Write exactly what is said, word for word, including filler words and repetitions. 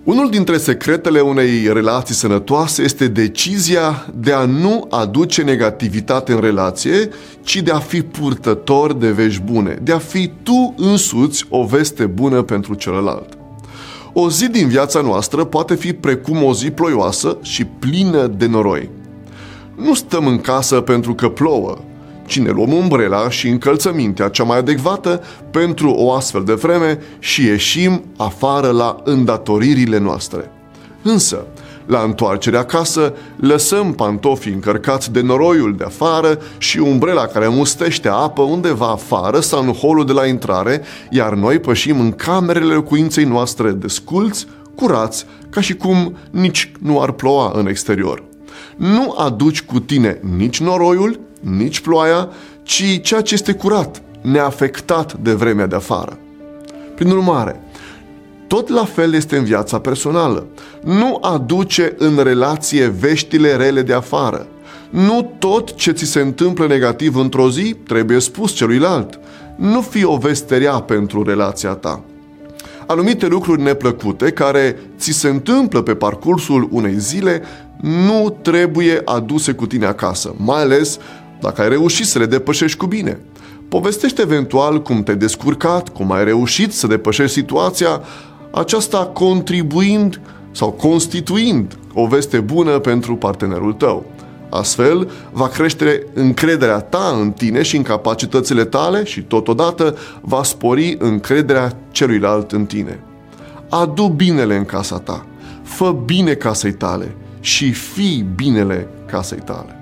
Unul dintre secretele unei relații sănătoase este decizia de a nu aduce negativitate în relație, ci de a fi purtător de vești bune, de a fi tu însuți o veste bună pentru celălalt. O zi din viața noastră poate fi precum o zi ploioasă și plină de noroi. Nu stăm în casă pentru că plouă, ci ne luăm umbrela și încălțămintea cea mai adecvată pentru o astfel de vreme și ieșim afară la îndatoririle noastre. Însă, la întoarcerea acasă, lăsăm pantofii încărcați de noroiul de afară și umbrela care mustește apă undeva afară sau în holul de la intrare, iar noi pășim în camerele locuinței noastre desculți, curați, ca și cum nici nu ar ploua în exterior. Nu aduci cu tine nici noroiul, nici ploaia, ci ceea ce este curat, neafectat de vremea de afară. Prin urmare, tot la fel este în viața personală. Nu aduce în relație veștile rele de afară. Nu tot ce ți se întâmplă negativ într-o zi trebuie spus celuilalt. Nu fi o vesterea pentru relația ta. Anumite lucruri neplăcute care ți se întâmplă pe parcursul unei zile nu trebuie aduse cu tine acasă, mai ales dacă ai reușit să le depășești cu bine. Povestește eventual cum te-ai descurcat, cum ai reușit să depășești situația, aceasta contribuind sau constituind o veste bună pentru partenerul tău. Astfel, va crește încrederea ta în tine și în capacitățile tale și totodată va spori încrederea celuilalt în tine. Adu binele în casa ta, fă bine casei tale și fii binele casei tale.